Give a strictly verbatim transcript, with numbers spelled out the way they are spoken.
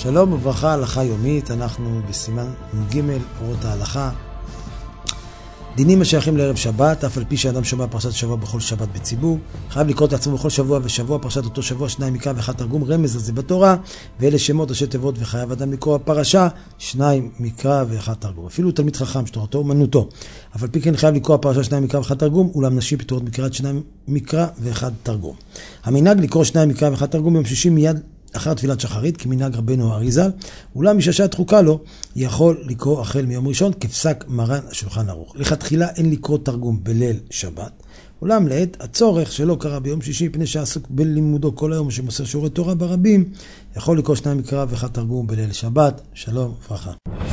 שלום וברכה, הלכה יומית, אנחנו בסימן ג' אורות ההלכה. דינים השייכים לערב שבת, אף על פי שאדם שומע פרשת שבוע בכל שבת בציבור, חייב לקרוא את עצמו בכל שבוע ושבוע פרשת אותו שבוע, שניים מקרא ואחד תרגום, רמז זה בתורה, ואלה שמות ראשי תיבות, וחייב אדם לקרוא פרשה, שניים מקרא ואחד תרגום. אפילו תלמיד חכם שתורתו אומנותו, אף על פי כן חייב לקרוא פרשה שניים מקרא ואחד תרגום, אולם נשים פטורות מקראת שניים מקרא ואחד תרגום. המנהג לקרוא שניים מקרא ואחד תרגום ביום שישי מיד אחר תפילת שחרית, כמנהג רבנו אריז"ל, אולם מי שהשעה דחוקה לו, יכול לקרוא החל מיום ראשון, כפסק מרן השולחן ערוך. לכתחילה אין לקרוא תרגום בליל שבת, אולם לעת הצורך שלא קרה ביום שישי, פני שעסוק בלימודו כל היום, שמוסר שיעורי תורה ברבים, יכול לקרוא שניים מקרא ואחד תרגום בליל שבת. שלום וברכה.